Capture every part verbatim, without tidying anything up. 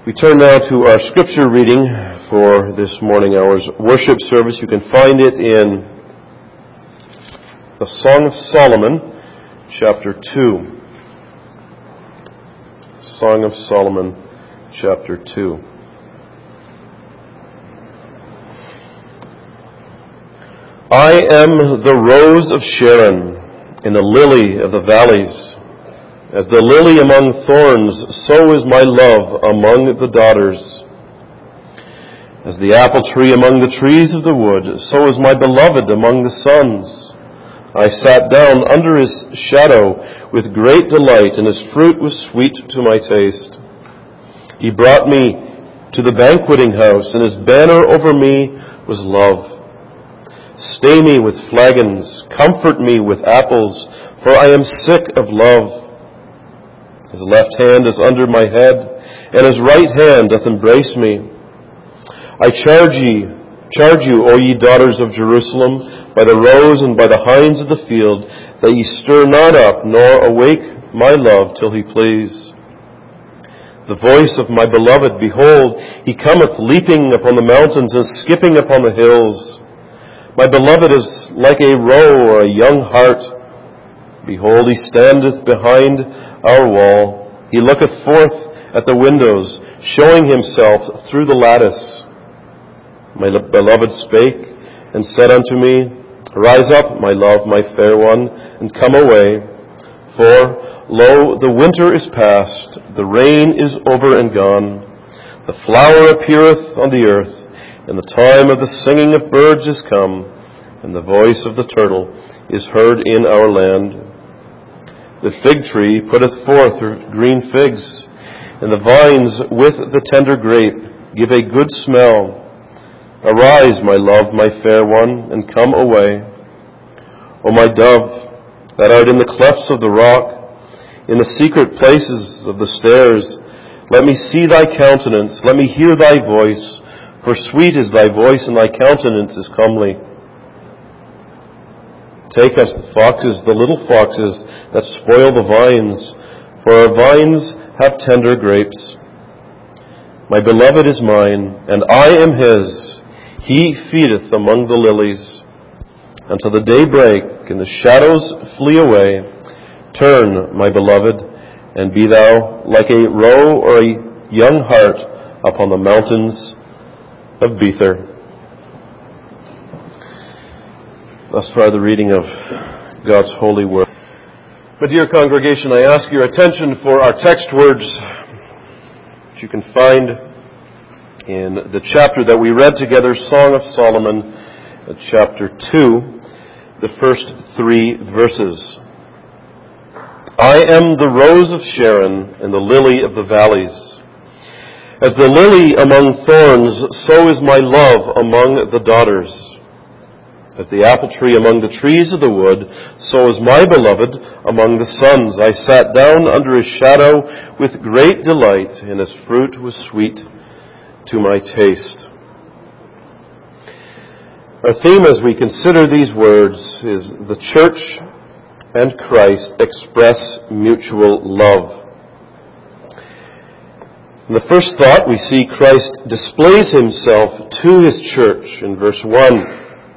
We turn now to our scripture reading for this morning, our worship service. You can find it in the Song of Solomon, chapter two. Song of Solomon, chapter two. I am the rose of Sharon, and the lily of the valleys. As the lily among thorns, so is my love among the daughters. As the apple tree among the trees of the wood, so is my beloved among the sons. I sat down under his shadow with great delight, and his fruit was sweet to my taste. He brought me to the banqueting house, and his banner over me was love. Stay me with flagons, comfort me with apples, for I am sick of love. His left hand is under my head, and his right hand doth embrace me. I charge ye, charge you, O ye daughters of Jerusalem, by the roes and by the hinds of the field, that ye stir not up, nor awake my love till he please. The voice of my beloved, behold, he cometh leaping upon the mountains and skipping upon the hills. My beloved is like a roe or a young hart. Behold, he standeth behind our wall. He looketh forth at the windows, showing himself through the lattice. My beloved spake and said unto me, Rise up, my love, my fair one, and come away. For, lo, the winter is past, the rain is over and gone. The flower appeareth on the earth, and the time of the singing of birds is come, and the voice of the turtle is heard in our land. The fig tree putteth forth her green figs, and the vines with the tender grape give a good smell. Arise, my love, my fair one, and come away. O my dove, that art in the clefts of the rock, in the secret places of the stairs, let me see thy countenance, let me hear thy voice, for sweet is thy voice, and thy countenance is comely. Take us the foxes, the little foxes that spoil the vines, for our vines have tender grapes. My beloved is mine, and I am his. He feedeth among the lilies. Until the day break and the shadows flee away, turn, my beloved, and be thou like a roe or a young hart upon the mountains of Bether. Thus far, the reading of God's holy word. But dear congregation, I ask your attention for our text words, which you can find in the chapter that we read together, Song of Solomon, chapter two, the first three verses. I am the rose of Sharon and the lily of the valleys. As the lily among thorns, so is my love among the daughters. As the apple tree among the trees of the wood, so is my beloved among the sons. I sat down under his shadow with great delight, and his fruit was sweet to my taste. Our theme as we consider these words is the church and Christ express mutual love. In the first thought, we see Christ displays himself to his church in verse one.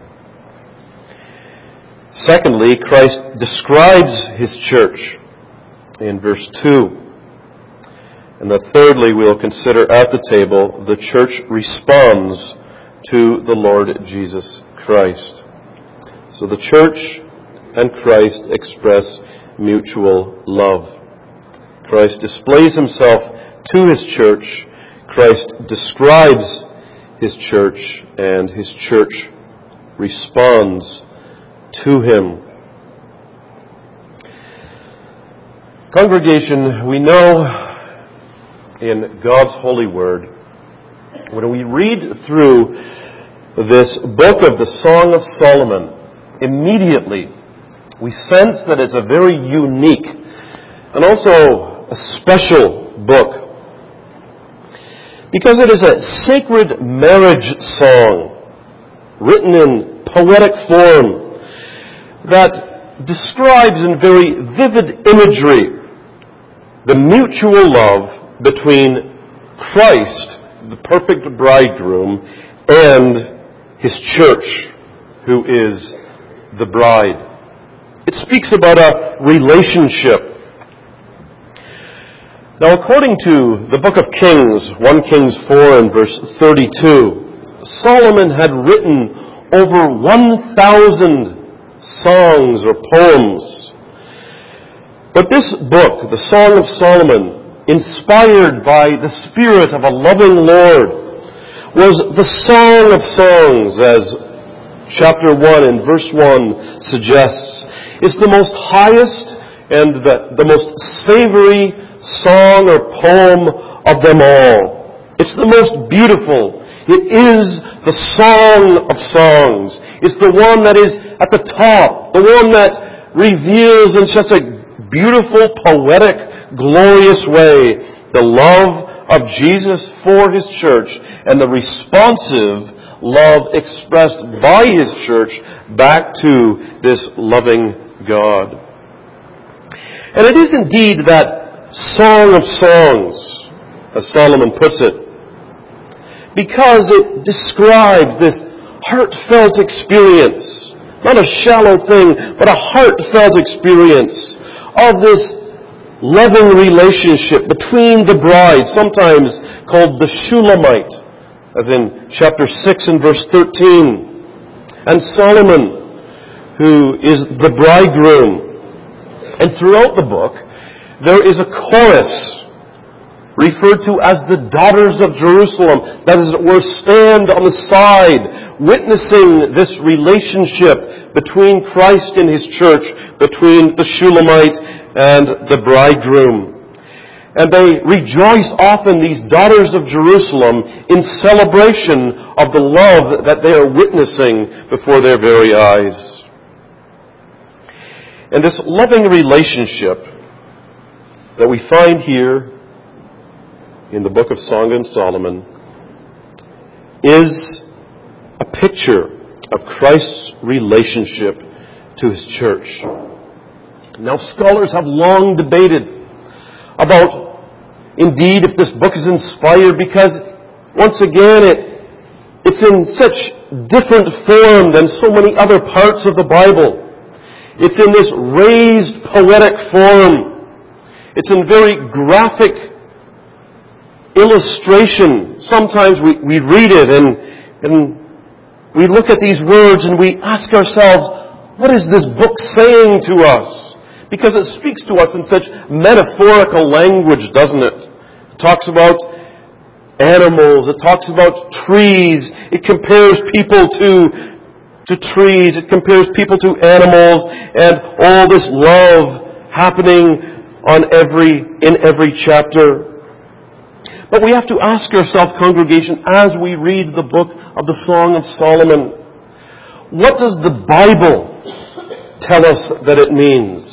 Secondly, Christ describes his church in verse two. And that thirdly, we'll consider at the table, the church responds to the Lord Jesus Christ. So the church and Christ express mutual love. Christ displays himself to his church. Christ describes his church, and his church responds to him. Congregation, we know in God's holy word, when we read through this book of the Song of Solomon, immediately we sense that it's a very unique and also a special book, because it is a sacred marriage song written in poetic form that describes in very vivid imagery the mutual love between Christ, the perfect bridegroom, and His church, who is the bride. It speaks about a relationship. Now, according to the book of Kings, First Kings four and verse thirty-two, Solomon had written over one thousand songs or poems. But this book, the Song of Solomon, inspired by the Spirit of a loving Lord, was the Song of Songs, as chapter one and verse one suggests. It's the most highest and the, the most savory song or poem of them all. It's the most beautiful. It is the Song of Songs. It's the one that is at the top, the one that reveals in such a beautiful, poetic, glorious way the love of Jesus for His church and the responsive love expressed by His church back to this loving God. And it is indeed that Song of Songs, as Solomon puts it, because it describes this heartfelt experience, not a shallow thing, but a heartfelt experience of this loving relationship between the bride, sometimes called the Shulamite, as in chapter six and verse thirteen, and Solomon, who is the bridegroom. And throughout the book, there is a chorus referred to as the daughters of Jerusalem, that is, were stand on the side, witnessing this relationship between Christ and His church, between the Shulamite and the bridegroom. And they rejoice often, these daughters of Jerusalem, in celebration of the love that they are witnessing before their very eyes. And this loving relationship that we find here in the book of Song of Solomon is a picture of Christ's relationship to His church. Now, scholars have long debated about, indeed, if this book is inspired, because, once again, it, it's in such different form than so many other parts of the Bible. It's in this raised poetic form. It's in very graphic illustration. Sometimes we, we read it and, and we look at these words and we ask ourselves, what is this book saying to us? Because it speaks to us in such metaphorical language, doesn't it? It talks about animals. It talks about trees. It compares people to, to trees. It compares people to animals, and all this love happening on every, in every chapter. But we have to ask ourselves, congregation, as we read the book of the Song of Solomon, what does the Bible tell us that it means?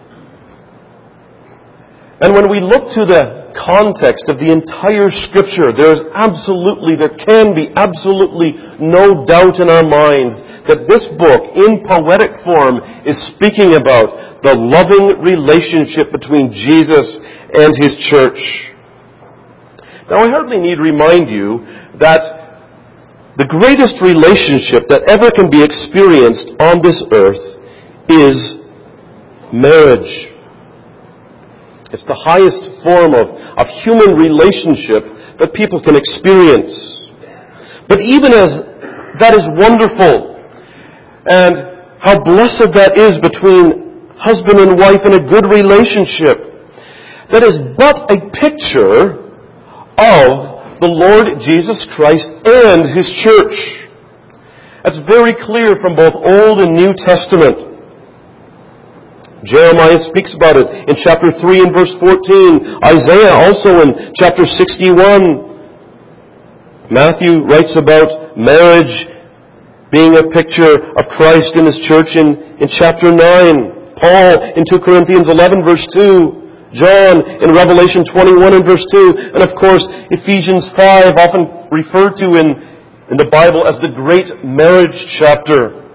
And when we look to the context of the entire Scripture, there is absolutely, there can be absolutely no doubt in our minds that this book, in poetic form, is speaking about the loving relationship between Jesus and His church. Now, I hardly need remind you that the greatest relationship that ever can be experienced on this earth is marriage. It's the highest form of, of human relationship that people can experience. But even as that is wonderful, and how blessed that is between husband and wife in a good relationship, that is but a picture of the Lord Jesus Christ and His church. That's very clear from both Old and New Testament. Jeremiah speaks about it in chapter three and verse fourteen. Isaiah also in chapter sixty-one. Matthew writes about marriage being a picture of Christ and His church in, in chapter nine. Paul in two Corinthians eleven verse two. John in Revelation twenty-one and verse two. And of course, Ephesians five, often referred to in, in the Bible as the great marriage chapter.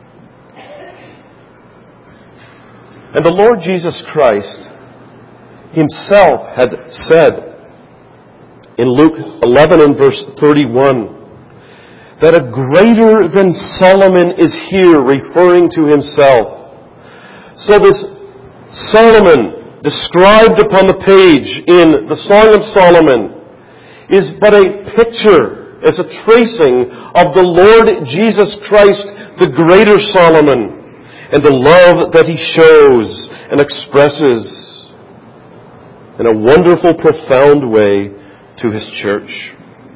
And the Lord Jesus Christ Himself had said in Luke eleven and verse thirty-one, that a greater than Solomon is here, referring to himself. So this Solomon, described upon the page in the Song of Solomon, is but a picture, as a tracing of the Lord Jesus Christ, the greater Solomon, and the love that he shows and expresses in a wonderful, profound way to his church.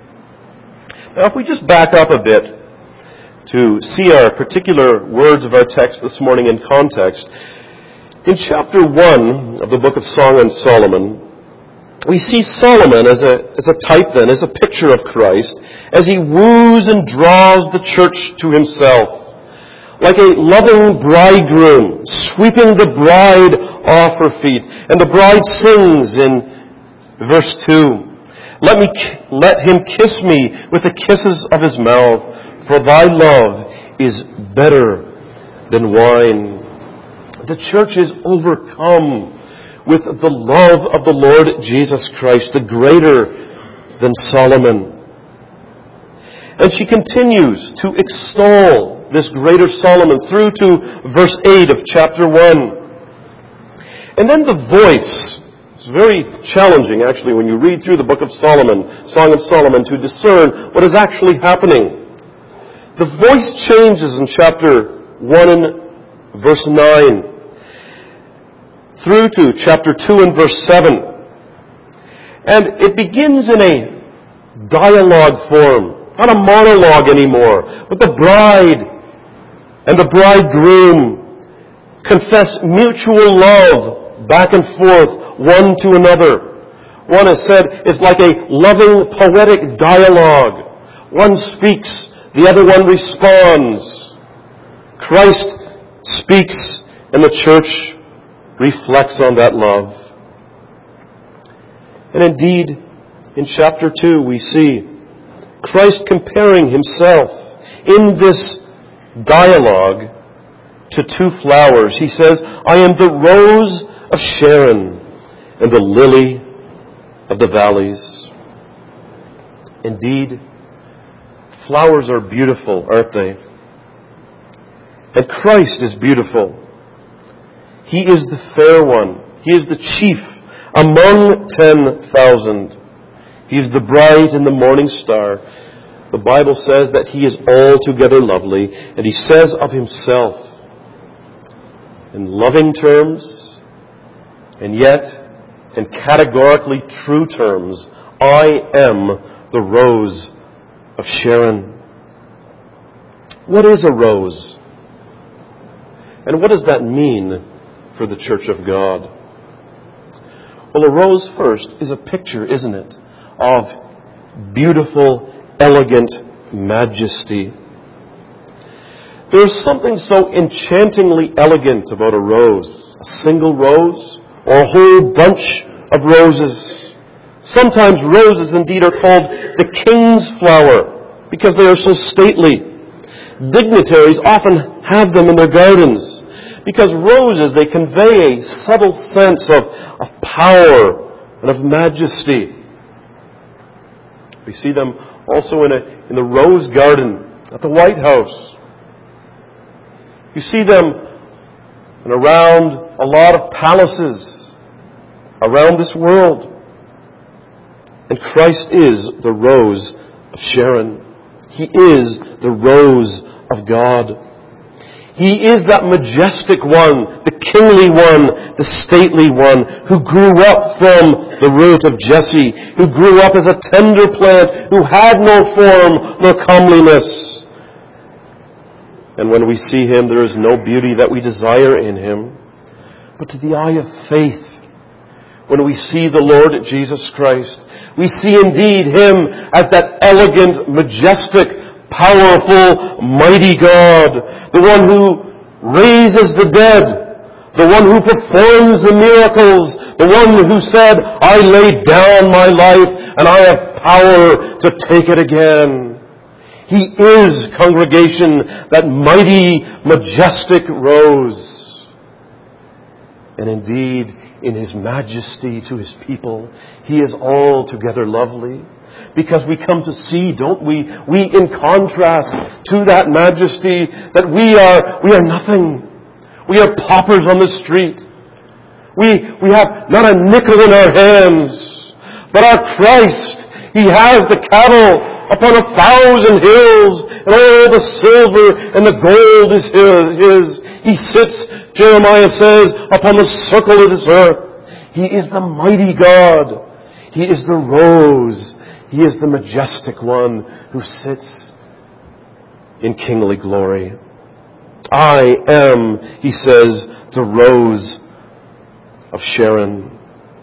Now, if we just back up a bit to see our particular words of our text this morning in context, in chapter one of the book of Song of Solomon, we see Solomon as a, as a type then, as a picture of Christ, as he woos and draws the church to himself, like a loving bridegroom, sweeping the bride off her feet. And the bride sings in verse two, Let me, let him kiss me with the kisses of his mouth, for thy love is better than wine. The church is overcome with the love of the Lord Jesus Christ, the greater than Solomon. And she continues to extol this greater Solomon through to verse eight of chapter one. And then the voice, it's very challenging actually when you read through the book of Solomon, Song of Solomon, to discern what is actually happening. The voice changes in chapter one and verse nine through to chapter two and verse seven. And it begins in a dialogue form, not a monologue anymore, but the bride and the bridegroom confess mutual love back and forth, one to another. One has said is like a loving poetic dialogue. One speaks, the other one responds. Christ speaks, and the church reflects on that love. And indeed, in chapter two, we see Christ comparing himself in this dialogue to two flowers. He says, I am the rose of Sharon and the lily of the valleys. Indeed, flowers are beautiful, aren't they? And Christ is beautiful. He is the fair one. He is the chief among ten thousand. He is the bright and the morning star. The Bible says that he is altogether lovely, and he says of himself, in loving terms, and yet in categorically true terms, I am the rose of Sharon. What is a rose? And what does that mean for the church of God? Well, a rose first is a picture, isn't it, of beautiful, elegant majesty. There is something so enchantingly elegant about a rose, a single rose, or a whole bunch of roses. Sometimes roses indeed are called the king's flower because they are so stately. Dignitaries often have them in their gardens because roses, they convey a subtle sense of, of power and of majesty. We see them also in, a, in the rose garden at the White House. You see them and around a lot of palaces around this world. And Christ is the rose of Sharon. He is the rose of God. He is that majestic one, the kingly one, the stately one, who grew up from the root of Jesse, who grew up as a tender plant, who had no form nor comeliness. And when we see him, there is no beauty that we desire in him. But to the eye of faith, when we see the Lord Jesus Christ, we see indeed him as that elegant, majestic, powerful, mighty God, the one who raises the dead, the one who performs the miracles, the one who said, I lay down my life and I have power to take it again. He is, congregation, that mighty, majestic rose. And indeed, in His majesty to His people. He is altogether lovely. Because we come to see, don't we? We, in contrast to that majesty, that we are, we are nothing. We are paupers on the street. We, we have not a nickel in our hands. But our Christ, He has the cattle upon a thousand hills, and all the silver and the gold is His. He sits, Jeremiah says, upon the circle of this earth. He is the mighty God. He is the rose. He is the majestic one who sits in kingly glory. I am, he says, the rose of Sharon.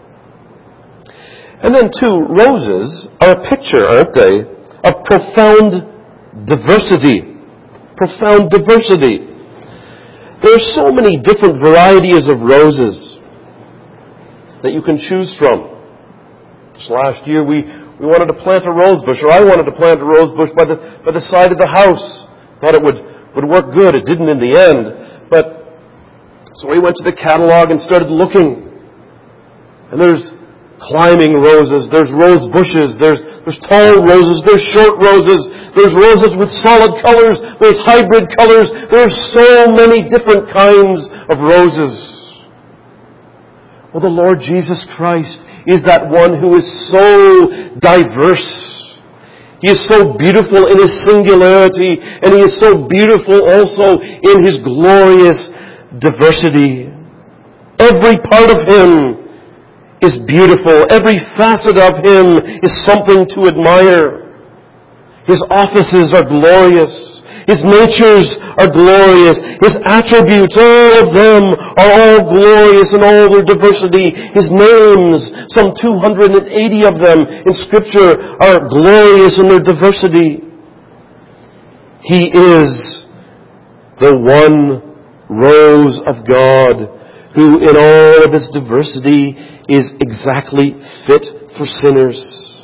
And then too, roses are a picture, aren't they, of profound diversity. Profound diversity. There are so many different varieties of roses that you can choose from. This last year we, we wanted to plant a rose bush, or I wanted to plant a rose bush by the, by the side of the house. Thought it would, would work good. It didn't in the end. But, so we went to the catalog and started looking. And there's climbing roses, there's rose bushes, there's, there's tall roses, there's short roses, there's roses with solid colors, there's hybrid colors, there's so many different kinds of roses. Well, the Lord Jesus Christ is that one who is so diverse. He is so beautiful in His singularity, and He is so beautiful also in His glorious diversity. Every part of Him is beautiful. Every facet of Him is something to admire. His offices are glorious. His natures are glorious. His attributes, all of them, are all glorious in all their diversity. His names, some two hundred eighty of them in Scripture, are glorious in their diversity. He is the one rose of God, who in all of His diversity is exactly fit for sinners.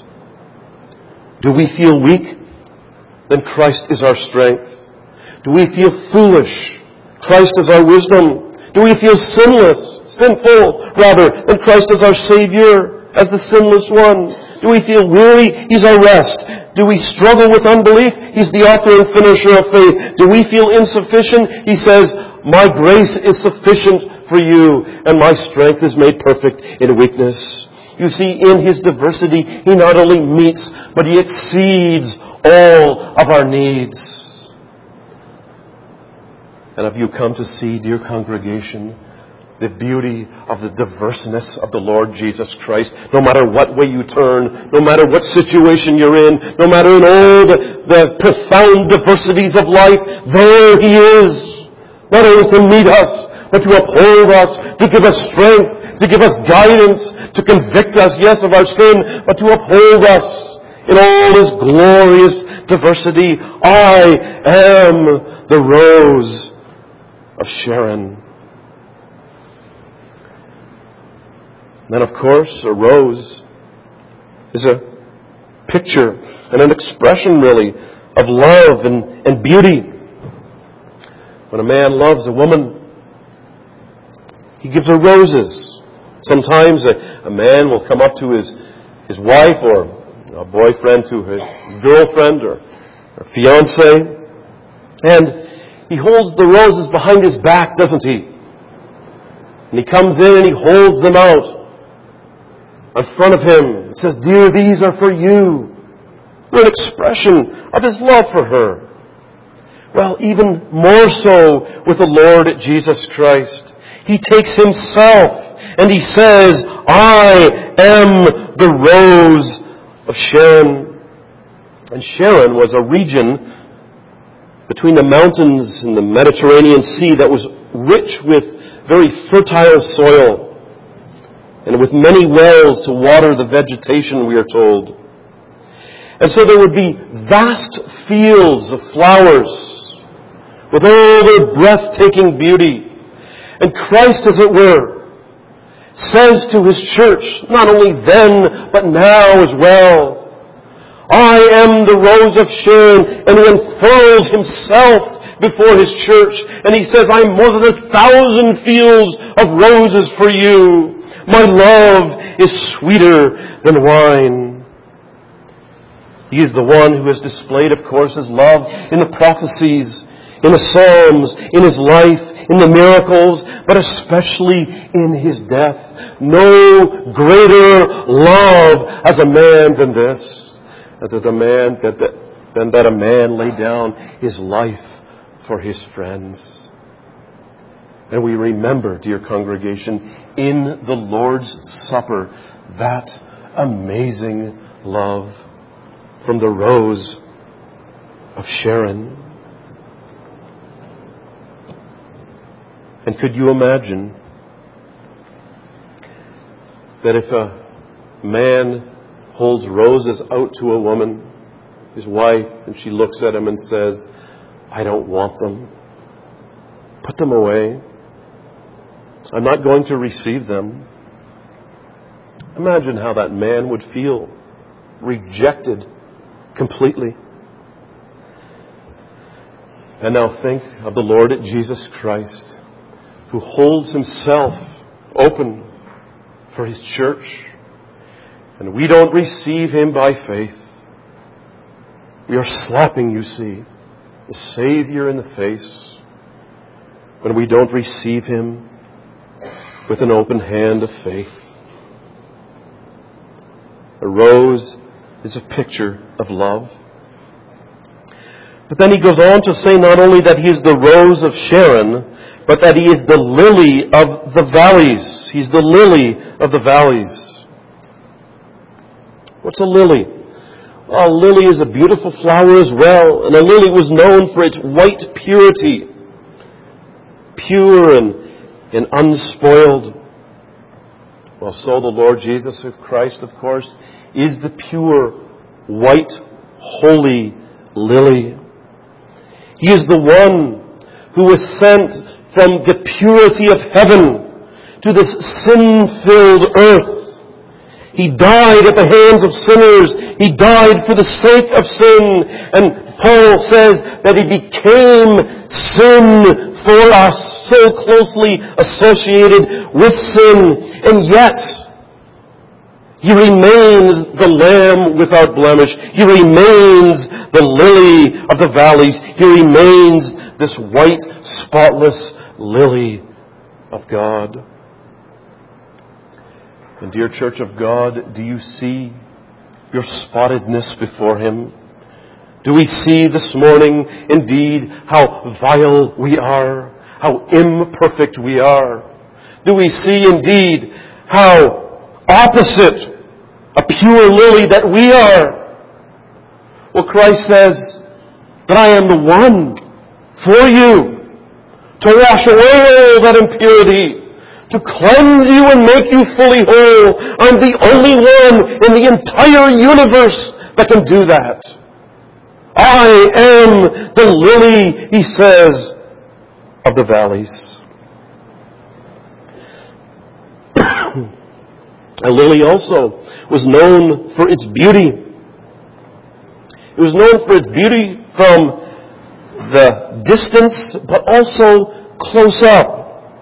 Do we feel weak? Then Christ is our strength. Do we feel foolish? Christ is our wisdom. Do we feel sinless, sinful, rather, then Christ is our Savior as the sinless one? Do we feel weary? He's our rest. Do we struggle with unbelief? He's the author and finisher of faith. Do we feel insufficient? He says, my grace is sufficient for you, and my strength is made perfect in weakness. You see, in His diversity, He not only meets, but He exceeds all of our needs. And have you come to see, dear congregation, the beauty of the diverseness of the Lord Jesus Christ? No matter what way you turn, no matter what situation you're in, no matter in all the, the profound diversities of life, there He is. Not only to meet us, but to uphold us, to give us strength, to give us guidance, to convict us, yes, of our sin, but to uphold us in all His glorious diversity. I am the rose of Sharon. Then, of course, a rose is a picture and an expression, really, of love and, and beauty. When a man loves a woman, he gives her roses. Sometimes a, a man will come up to his, his wife or a boyfriend to his girlfriend or, or fiancée, and he holds the roses behind his back, doesn't he? And he comes in and he holds them out in front of him and says, dear, these are for you. They're an expression of his love for her. Well, even more so with the Lord Jesus Christ. He takes Himself and He says, I am the rose of Sharon. And Sharon was a region between the mountains and the Mediterranean Sea that was rich with very fertile soil and with many wells to water the vegetation, we are told. And so there would be vast fields of flowers with all their breathtaking beauty. And Christ, as it were, says to His church, not only then, but now as well, I am the rose of Sharon, and He unfurls Himself before His church, and He says, I'm more than a thousand fields of roses for you. My love is sweeter than wine. He is the one who has displayed, of course, His love in the prophecies, in the Psalms, in His life, in the miracles, but especially in His death. No greater love as a man than this, that a man that, that, than that a man lay down his life for his friends. And we remember, dear congregation, in the Lord's Supper, that amazing love from the rose of Sharon. And could you imagine that if a man holds roses out to a woman, his wife, and she looks at him and says, I don't want them. Put them away. I'm not going to receive them. Imagine how that man would feel. Rejected completely. And now think of the Lord Jesus Christ, who holds Himself open for His church. And we don't receive Him by faith. We are slapping, you see, the Savior in the face when we don't receive Him with an open hand of faith. A rose is a picture of love. But then he goes on to say not only that He is the rose of Sharon, but that He is the lily of the valleys. He's the lily of the valleys. What's a lily? Well, a lily is a beautiful flower as well. And a lily was known for its white purity. Pure and, and unspoiled. Well, so the Lord Jesus Christ, of course, is the pure, white, holy lily. He is the one who was sent from the purity of heaven to this sin-filled earth. He died at the hands of sinners. He died for the sake of sin. And Paul says that He became sin for us, so closely associated with sin. And yet, He remains the Lamb without blemish. He remains the lily of the valleys. He remains this white, spotless lily of God. And dear Church of God, do you see your spottedness before Him? Do we see this morning, indeed, how vile we are, how imperfect we are? Do we see, indeed, how opposite a pure lily that we are? Well, Christ says that I am the one for you to wash away all that impurity, to cleanse you and make you fully whole. I'm the only one in the entire universe that can do that. I am the lily, He says, of the valleys. A lily also was known for its beauty. It was known for its beauty from the distance, but also close up.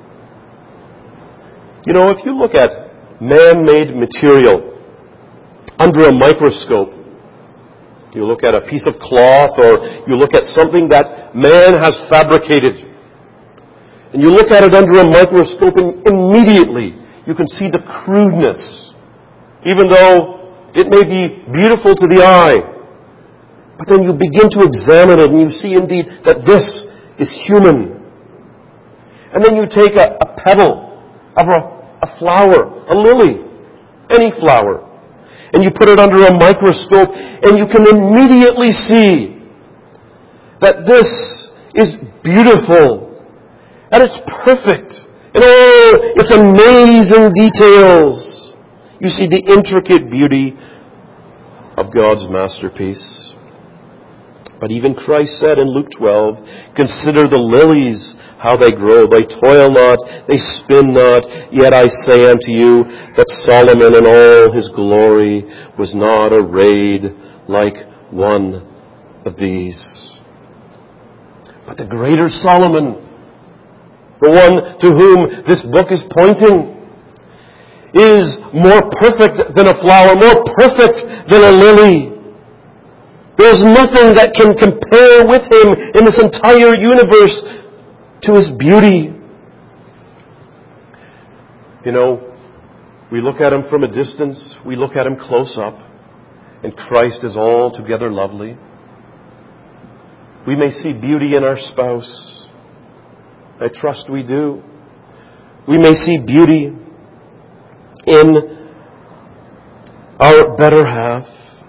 You know, if you look at man-made material under a microscope, you look at a piece of cloth or you look at something that man has fabricated, and you look at it under a microscope, and immediately you can see the crudeness, even though it may be beautiful to the eye. But then you begin to examine it and you see indeed that this is human. And then you take a, a petal of a, a flower, a lily, any flower, and you put it under a microscope, and you can immediately see that this is beautiful, and it's perfect, and oh, it's amazing details. You see the intricate beauty of God's masterpiece. But even Christ said in Luke twelve, consider the lilies, how they grow. They toil not, they spin not. Yet I say unto you that Solomon in all his glory was not arrayed like one of these. But the greater Solomon, the one to whom this book is pointing, is more perfect than a flower, more perfect than a lily. There's nothing that can compare with Him in this entire universe to His beauty. You know, we look at Him from a distance, we look at Him close up, and Christ is altogether lovely. We may see beauty in our spouse. I trust we do. We may see beauty in our better half.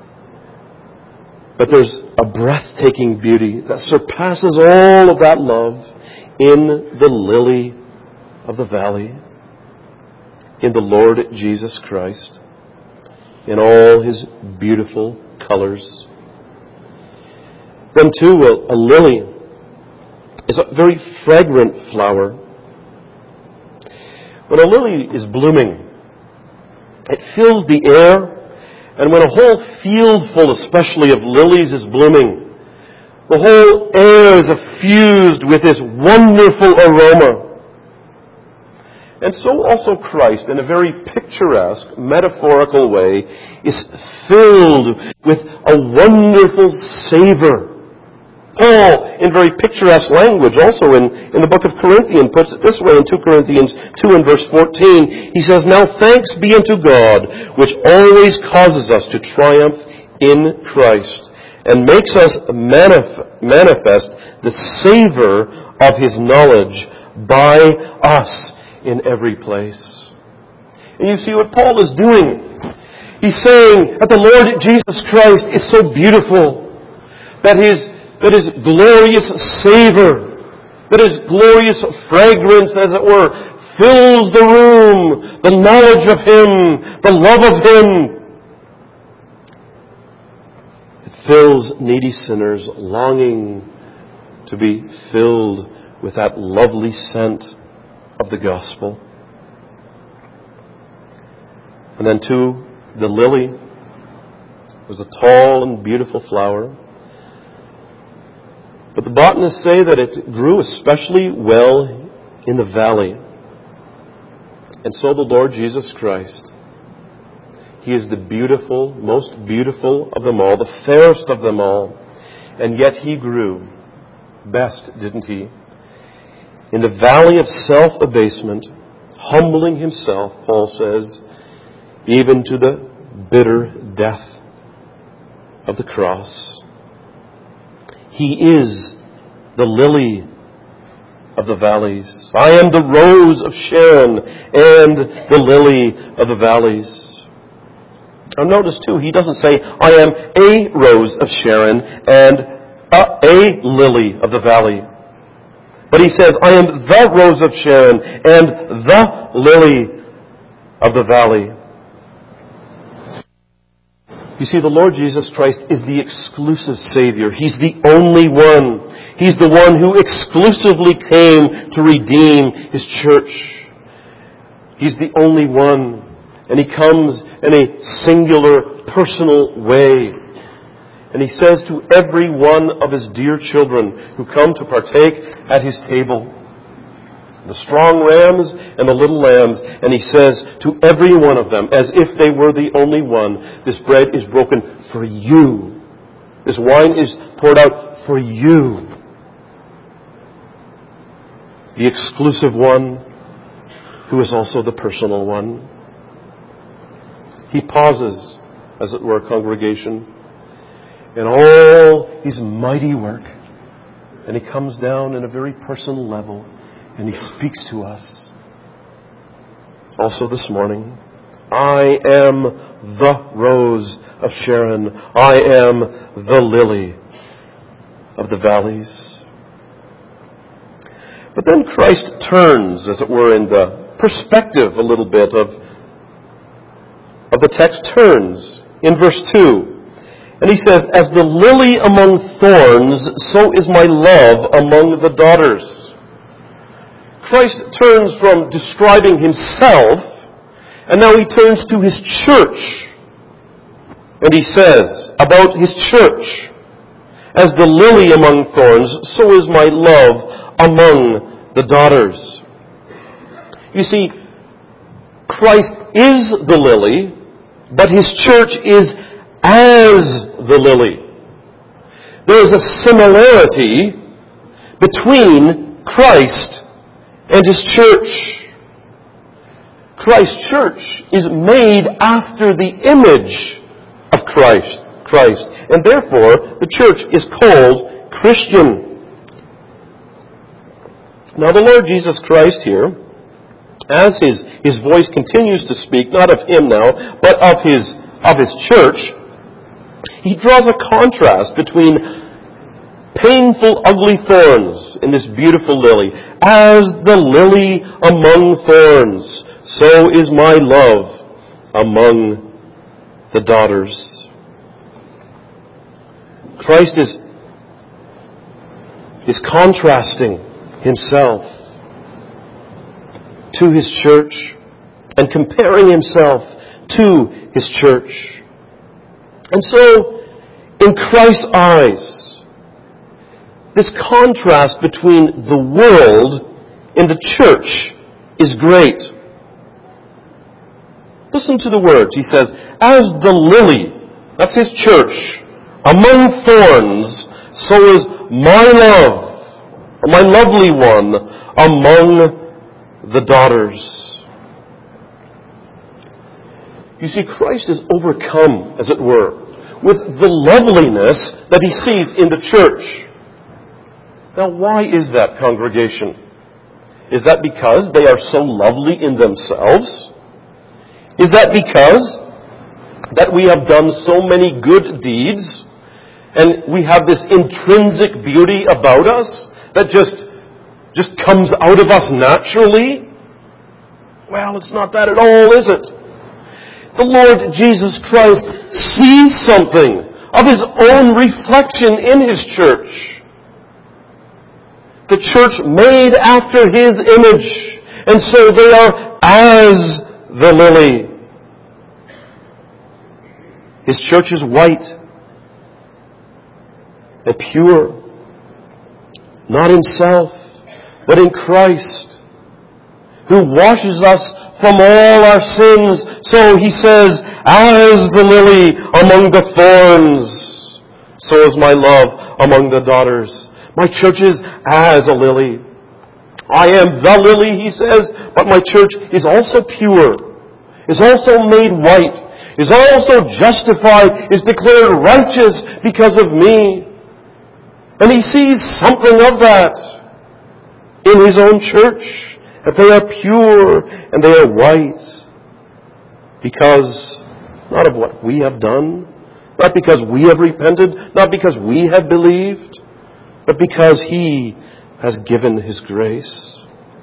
But there's a breathtaking beauty that surpasses all of that love in the lily of the valley, in the Lord Jesus Christ, in all His beautiful colors. Then too, a, a lily is a very fragrant flower. When a lily is blooming, it fills the air. And when a whole field full, especially of lilies, is blooming, the whole air is effused with this wonderful aroma. And so also Christ, in a very picturesque, metaphorical way, is filled with a wonderful savor. Paul, in very picturesque language, also in, in the book of Corinthians, puts it this way in two Corinthians two and verse fourteen. He says, "Now thanks be unto God, which always causes us to triumph in Christ, and makes us manif- manifest the savor of His knowledge by us in every place." And you see what Paul is doing. He's saying that the Lord Jesus Christ is so beautiful, that His that His glorious savor, that His glorious fragrance, as it were, fills the room, the knowledge of Him, the love of Him. It fills needy sinners longing to be filled with that lovely scent of the gospel. And then too, the lily was a tall and beautiful flower. But the botanists say that it grew especially well in the valley. And so the Lord Jesus Christ, He is the beautiful, most beautiful of them all, the fairest of them all. And yet He grew best, didn't He? In the valley of self-abasement, humbling Himself, Paul says, even to the bitter death of the cross. He is the lily of the valleys. I am the rose of Sharon and the lily of the valleys. Now notice too, He doesn't say, I am a rose of Sharon and a, a lily of the valley. But He says, I am the rose of Sharon and the lily of the valley. You see, the Lord Jesus Christ is the exclusive Savior. He's the only one. He's the one who exclusively came to redeem His church. He's the only one. And He comes in a singular, personal way. And He says to every one of His dear children who come to partake at His table, the strong rams and the little lambs, and He says to every one of them, as if they were the only one, this bread is broken for you. This wine is poured out for you. The exclusive one, who is also the personal one. He pauses, as it were, congregation, in all His mighty work, and He comes down in a very personal level, and He speaks to us. Also this morning, I am the rose of Sharon. I am the lily of the valleys. But then Christ turns, as it were, in the perspective a little bit of, of the text turns in verse two. And He says, as the lily among thorns, so is my love among the daughters. Christ turns from describing Himself, and now He turns to His church. And He says about His church, as the lily among thorns, so is my love among the daughters. You see, Christ is the lily, but His church is as the lily. There is a similarity between Christ and His church. Christ's church is made after the image of Christ, Christ, and therefore the church is called Christian. Now the Lord Jesus Christ here, as his, his voice continues to speak, not of Him now, but of His, of His church, He draws a contrast between painful, ugly thorns in this beautiful lily. As the lily among thorns, so is my love among the daughters. Christ is, is contrasting Himself to His church and comparing Himself to His church. And so, in Christ's eyes, this contrast between the world and the church is great. Listen to the words. He says, as the lily, that's His church, among thorns, so is my love, or my lovely one, among the daughters. You see, Christ is overcome, as it were, with the loveliness that He sees in the church. Now, why is that, congregation? Is that because they are so lovely in themselves? Is that because that we have done so many good deeds and we have this intrinsic beauty about us that just, just comes out of us naturally? Well, it's not that at all, is it? The Lord Jesus Christ sees something of His own reflection in His church. The church made after His image. And so they are as the lily. His church is white and pure. Not in self, but in Christ, who washes us from all our sins. So He says, as the lily among the thorns, so is my love among the daughters. My church is as a lily. I am the lily, He says, but my church is also pure, is also made white, is also justified, is declared righteous because of me. And He sees something of that in His own church, that they are pure and they are white, because not of what we have done, not because we have repented, not because we have believed, but because He has given His grace.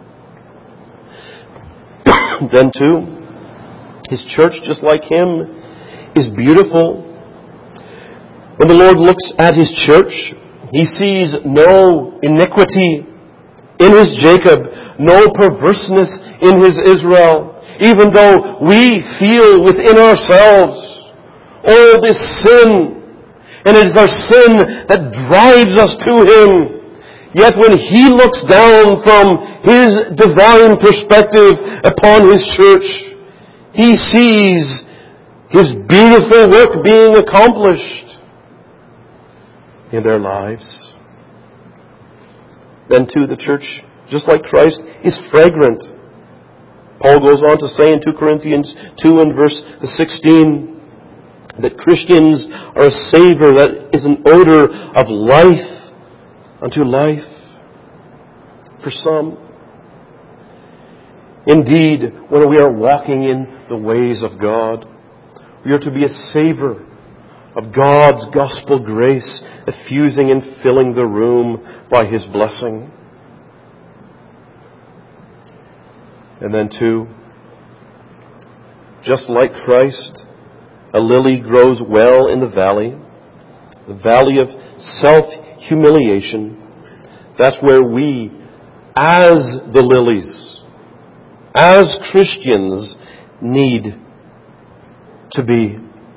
Then too, His church, just like Him, is beautiful. When the Lord looks at His church, He sees no iniquity in His Jacob, no perverseness in His Israel. Even though we feel within ourselves all this sin, and it is our sin that drives us to Him, yet when He looks down from His divine perspective upon His church, He sees His beautiful work being accomplished in their lives. Then too, the church, just like Christ, is fragrant. Paul goes on to say in two Corinthians two and verse sixteen that Christians are a savor that is an odor of life unto life for some. Indeed, when we are walking in the ways of God, we are to be a savor of God's gospel grace, effusing and filling the room by His blessing. And then too, just like Christ, a lily grows well in the valley, the valley of self-humiliation. That's where we, as the lilies, as Christians, need to be.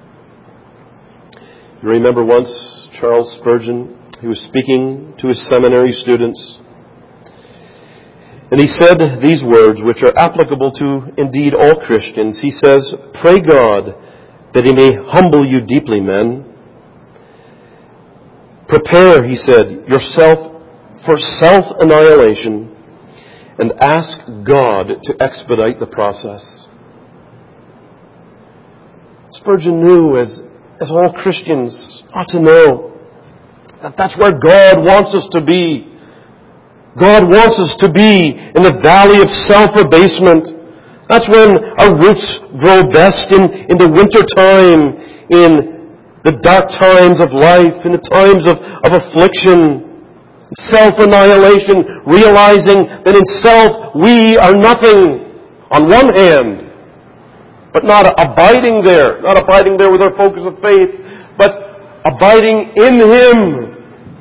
You remember once Charles Spurgeon, he was speaking to his seminary students, And he said these words, which are applicable to indeed all Christians. He says, "Pray God that He may humble you deeply, men. Prepare," he said, "yourself for self-annihilation and ask God to expedite the process." Spurgeon knew, as, as all Christians ought to know, that that's where God wants us to be. God wants us to be in the valley of self-abasement. That's when our roots grow best, in, in the winter time, in the dark times of life, in the times of, of affliction, self-annihilation, realizing that in self we are nothing on one hand, but not abiding there, not abiding there with our focus of faith, but abiding in Him,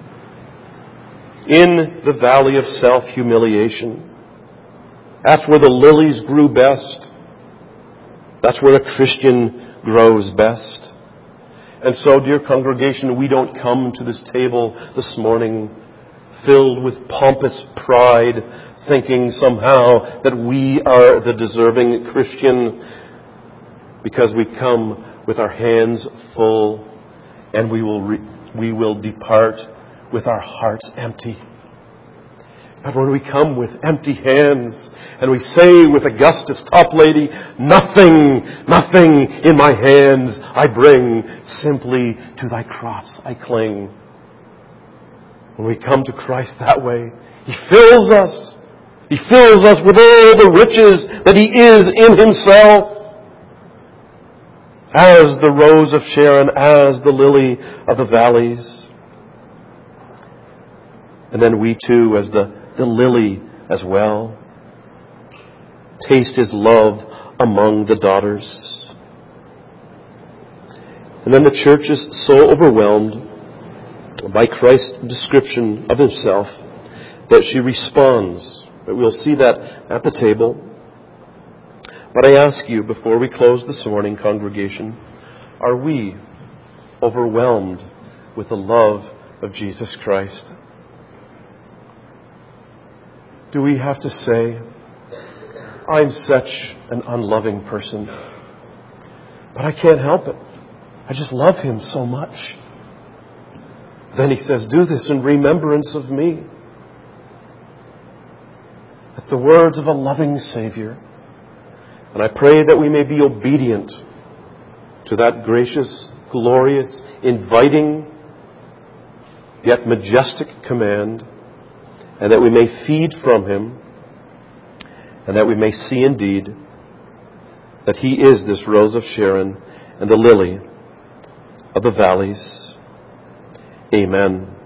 in the valley of self-humiliation. That's where the lilies grew best. That's where a Christian grows best. And so, dear congregation, we don't come to this table this morning filled with pompous pride, thinking somehow that we are the deserving Christian, because we come with our hands full, and we will re- we will depart with our hearts empty. But when we come with empty hands and we say with Augustus Toplady, "Nothing, nothing in my hands I bring, simply to thy cross I cling." When we come to Christ that way, He fills us. He fills us with all the riches that He is in Himself. As the rose of Sharon, as the lily of the valleys. And then we too, as the, the lily as well, taste His love among the daughters. And then the church is so overwhelmed by Christ's description of Himself that she responds. But we'll see that at the table. But I ask you, before we close this morning, congregation, are we overwhelmed with the love of Jesus Christ? Do we have to say, "I'm such an unloving person, but I can't help it. I just love Him so much"? Then He says, "Do this in remembrance of me." That's the words of a loving Savior. And I pray that we may be obedient to that gracious, glorious, inviting, yet majestic command, and that we may feed from Him, and that we may see indeed that He is this rose of Sharon and the lily of the valleys. Amen.